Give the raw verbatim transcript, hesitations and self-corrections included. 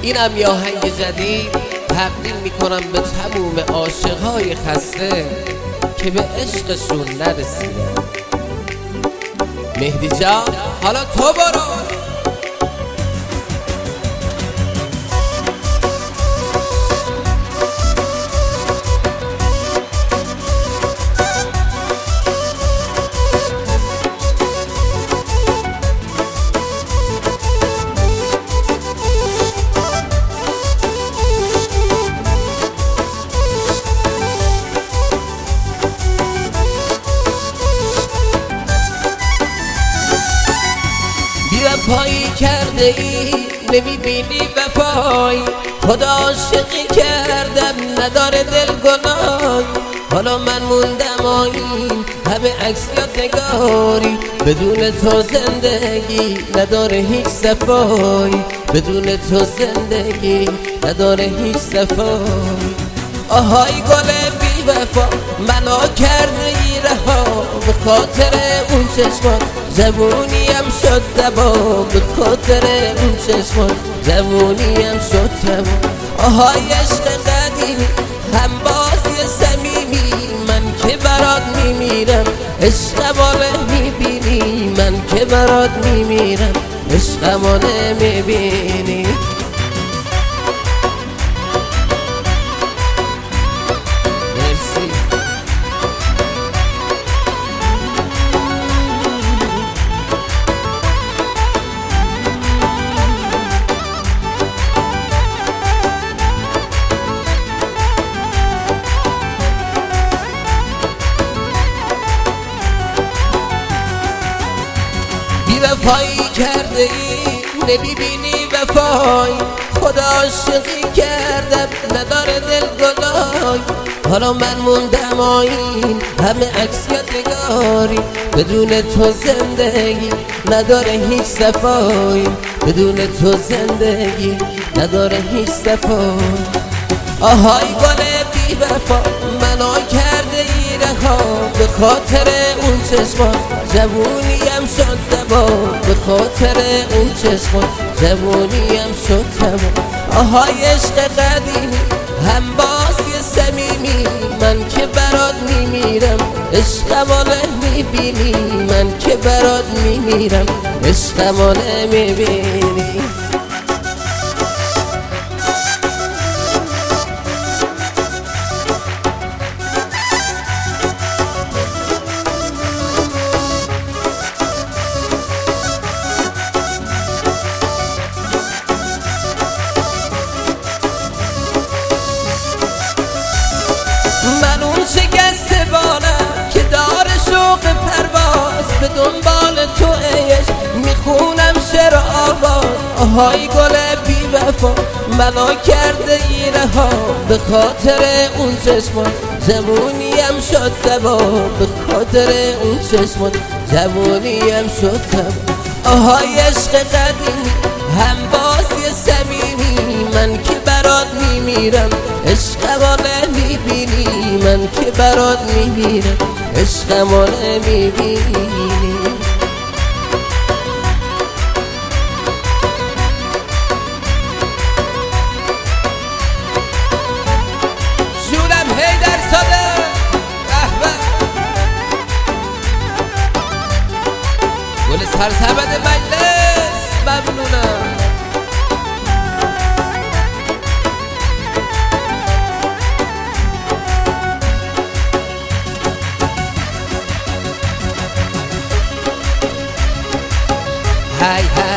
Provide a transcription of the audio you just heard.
اینم یه آهنگ جدید تقدیم میکنم به تموم عاشقهای خسته که به عشقشون نرسیدن. مهدی جان حالا تو برو. وفایی کرده ای نمیبینی وفایی، خدا عاشقی کردم نداره دل گناهی. حالا من موندم آیین همه عکس یادگاری، بدون تو زندگی نداره هیچ صفایی، بدون تو زندگی نداره هیچ صفایی. آهای گل بی وفا منو کرده ای رها، به خاطر اون چشمان جوونیم شد دبا، به خاطر اون چشمان جوونیم شد دبا. آهای عشق قدیمی هم بازی صمیمی، من که برات میمیرم عشقمو نمیبینی، من که برات میمیرم عشقمو نمیبینی. وفایی کرده ای نمیبینی وفایی، خدا عاشقی کردم نداره دل گناهی. حالا من موندم آیین همه عکس یادگاری، بدون تو زندگی نداره هیچ صفایی، بدون تو زندگی نداره هیچ صفایی. آهای گل بی وفا منو کرده ای رها، به خاطر اون چشمان جوونیم شد دبا، به خاطر اون چشمان جوونیم شد دبا. آهای عشق قدیمی هم بازی صمیمی، من که برات میمیرم عشقمو نمیبینی، من که برات میمیرم عشقمو نمیبینی. من اون شکسته بالم که دار شوق پرواز، به دنبال تو عشق میخونم شعر آواز. آهای گل بی وفا منو کرده ای رها، به خاطر اون چشمان جوونیم شد دبا، به خاطر اون چشمان جوونیم شد دبا. آهای عشق قدیمی هم بازی صمیمی، من که برات میمیرم عشقمو نمیبینی، من که برات میمیرم عشقمو نمیبینی. شورم حیدر ساده احمد گل سرسبد مجلس، ممنونم. هی